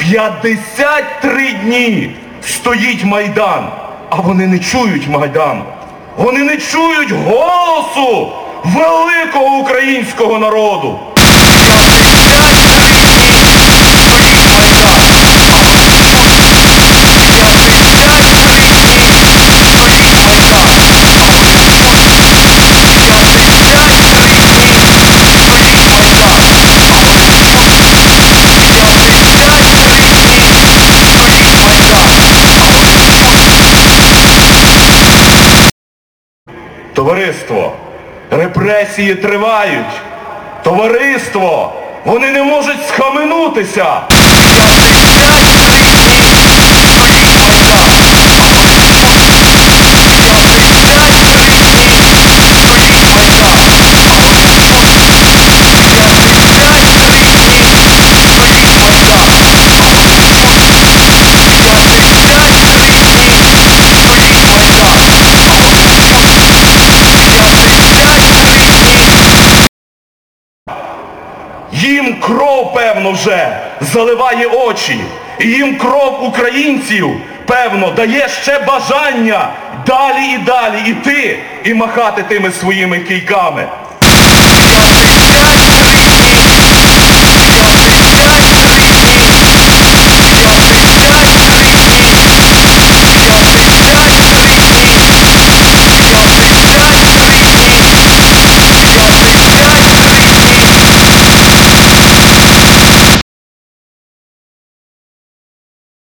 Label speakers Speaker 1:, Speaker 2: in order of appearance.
Speaker 1: 53 дні стоїть Майдан, а вони не чують Майдан. Вони не чують голосу великого українського народу. 53 дні стоїть Майдан, а вони не чують. 53 дні стоїть Майдан, а вони не чують. 53 дні стоїть Майдан, а вони не чують. 53 дні стоїть Майдан, а вони не чують. Товариство, репресії тривають. Товариство, вони не можуть схаменутися. 53 дні стоїть Майдан, а вони не чують. 53 дні стоїть Майдан, а вони не чують. 53 дні стоїть Майдан, а вони не чують. 53 дні стоїть Майдан, а вони не чують. 53 дні. Їм кров, певно, вже заливає очі. І їм кров українців, певно, дає ще бажання далі і далі іти і махати тими своїми кийками.